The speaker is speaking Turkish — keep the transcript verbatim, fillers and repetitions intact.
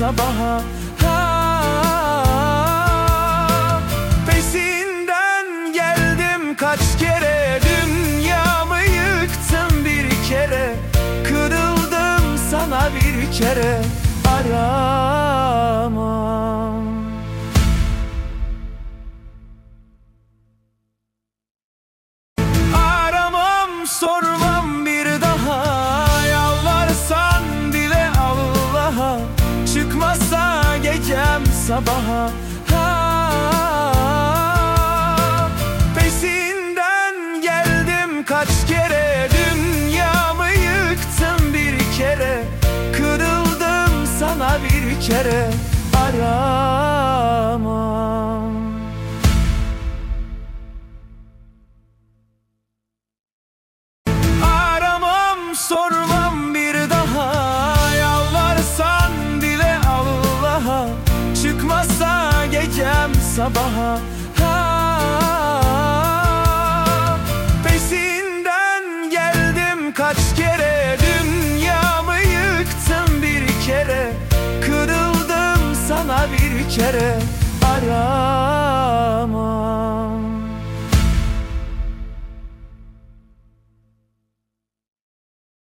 sabaha. Ha, peşinden geldim kaç kere, dünyamı yıktım bir kere, kırıldım sana bir kere, aramam. Aramam, sormam bir daha, yalvarsan bile Allah'a, çıkmasa gecem sabaha. Ha, peşinden geldim kaç kere, dünyamı yıktım bir kere, kırıldım sana bir kere, aramam. Aramam, sormam bir daha, yalvarsan bile Allah'a, çıkmasa gecem sabaha. Ha, peşinden geldim kaç kere, dünyamı yıktım bir kere, kırıldım sana bir kere, aramam.